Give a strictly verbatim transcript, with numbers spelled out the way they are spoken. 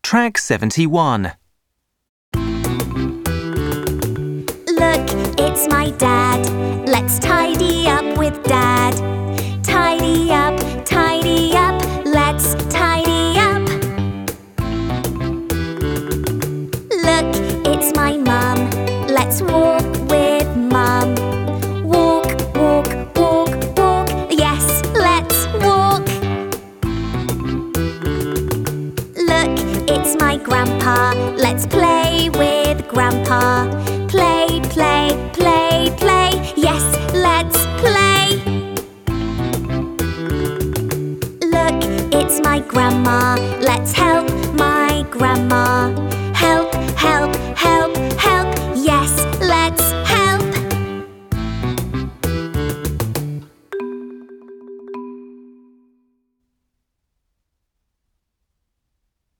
Track seventy-one. Look, it's my dad. Let's tidy up with Dad. Tidy up, tidy up, let's tidy up. Look, it's my mum. Let's walk with Mum. Walk, walk, walk, walk. Yes, let's walk. Look, it's my grandpa. Let's play with Grandpa. Play, play, play, play. Yes, let's play. Look, it's my grandma. Let's help my grandma.